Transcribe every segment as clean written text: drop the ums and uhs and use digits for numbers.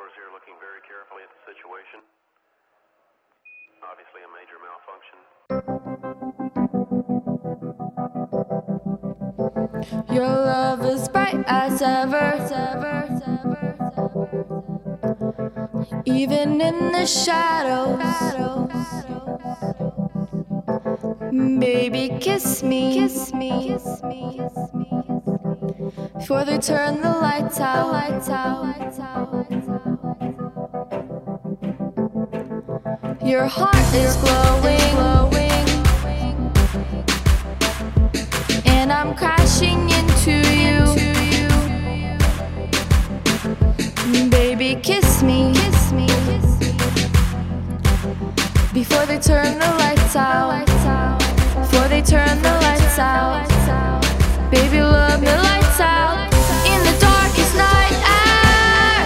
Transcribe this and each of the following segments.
Powers here, looking very carefully at the situation. Obviously a major malfunction. Your love is bright as ever, even in the shadows. Baby, kiss me, before they turn the lights out. Your heart is glowing, and I'm crashing into you. Baby, kiss me, before they turn the lights out. Before they turn the lights out. Baby, love me lights out. In the darkest night hour.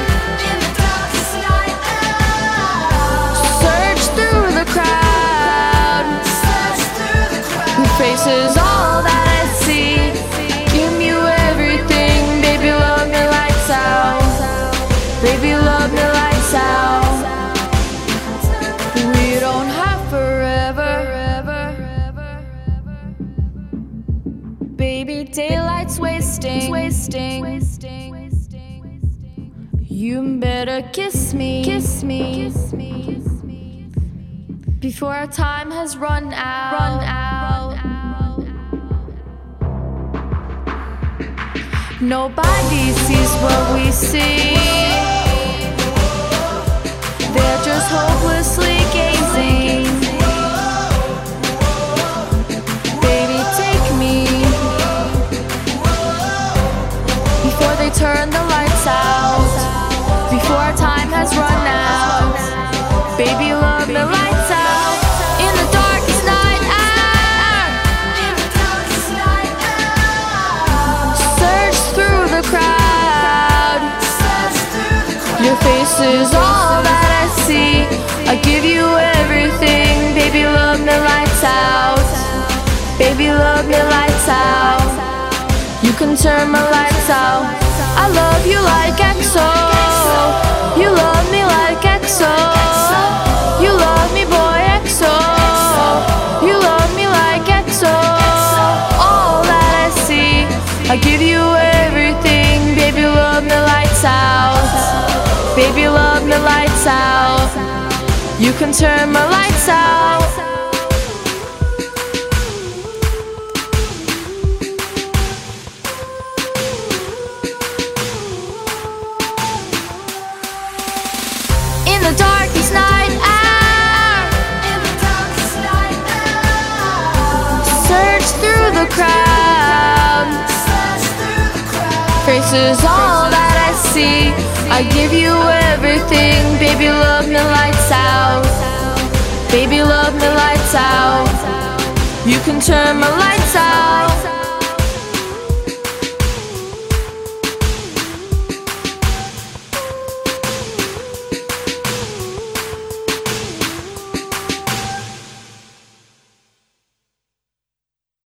Search through the crowd. Your face is all that I see. Give me everything. Baby, love me lights out. Baby, love me lights out. We don't have forever. Baby, daylight's wasting. You better kiss me, before our time has run out. Nobody sees what we see. They're just hopelessly gazing. Baby, take me before they turn the lights out. Before our time has run out. Baby, love me lights out. In the darkest night hour. Search through the crowd. Your face is all that I see. I give you everything. Baby, love me lights out. Baby, love me lights out. You can turn my lights out. I love you like EXO. You love me like EXO. You love me, boy, EXO. You love me like EXO. All that I see, I give you everything. Baby, love me lights out. Baby, love me lights out. You can turn my lights out. In the darkest night hour. Search through the crowd. Faces all that I see. I give you everything. Baby, love me lights out. Baby, love me lights out. You can turn my lights out.